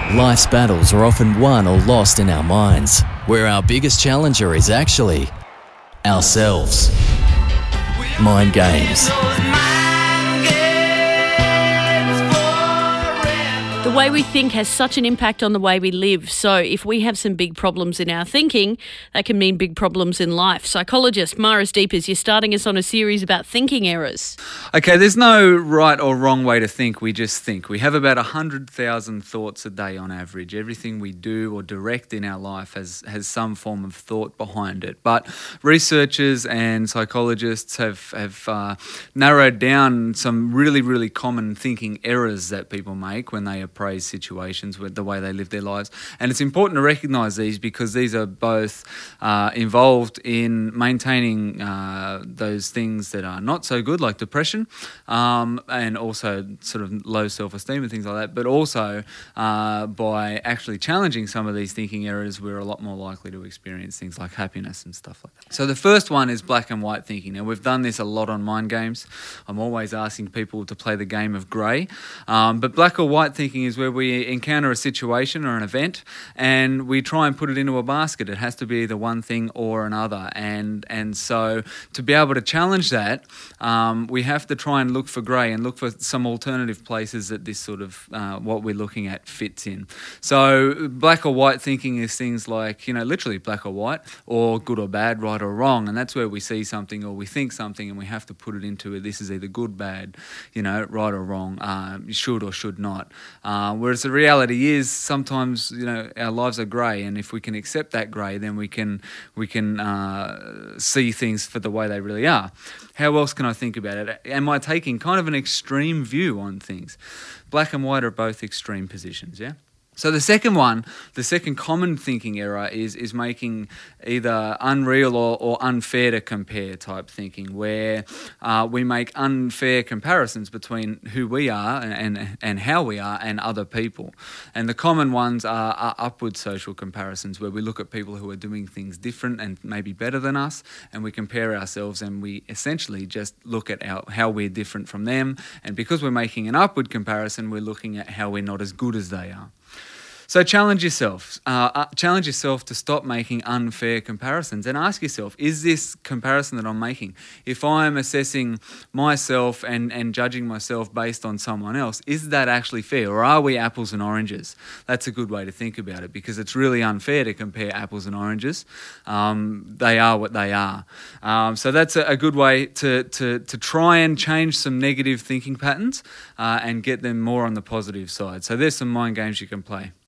Life's battles are often won or lost in our minds, where our biggest challenger is actually ourselves. Mind games. The way we think has such an impact on the way we live. So if we have some big problems in our thinking, that can mean big problems in life. Psychologist Maris Deepers, you're starting us on a series about thinking errors. Okay, there's no right or wrong way to think. We just think. We have about 100,000 thoughts a day on average. Everything we do or direct in our life has some form of thought behind it. But researchers and psychologists have narrowed down some really, really common thinking errors that people make when they appraise situations with the way they live their lives. And it's important to recognise these because these are both involved in maintaining those things that are not so good, like depression, and also sort of low self-esteem and things like that. But also by actually challenging some of these thinking errors, we're a lot more likely to experience things like happiness and stuff like that. So the first one is black and white thinking. Now, we've done this a lot on Mind Games. I'm always asking people to play the game of grey. But black or white thinking is where we encounter a situation or an event and we try and put it into a basket. It has to be either one thing or another. And so to be able to challenge that, we have to try and look for grey and look for some alternative places that this sort of what we're looking at fits in. So black or white thinking is things like, literally black or white, or good or bad, right or wrong. And that's where we see something or we think something and we have to put it into it. This is either good, bad, right or wrong, should or should not. Whereas the reality is sometimes, our lives are grey, and if we can accept that grey, then we can see things for the way they really are. How else can I think about it? Am I taking kind of an extreme view on things? Black and white are both extreme positions, yeah? So the second common thinking error is making either unreal or unfair to compare type thinking, where we make unfair comparisons between who we are and how we are and other people. And the common ones are upward social comparisons, where we look at people who are doing things different and maybe better than us, and we compare ourselves and we essentially just look at how we're different from them. And because we're making an upward comparison, we're looking at how we're not as good as they are. So challenge yourself. Challenge yourself to stop making unfair comparisons and ask yourself, is this comparison that I'm making, if I'm assessing myself and judging myself based on someone else, is that actually fair, or are we apples and oranges? That's a good way to think about it, because it's really unfair to compare apples and oranges. They are what they are. So that's a good way to try and change some negative thinking patterns and get them more on the positive side. So there's some mind games you can play.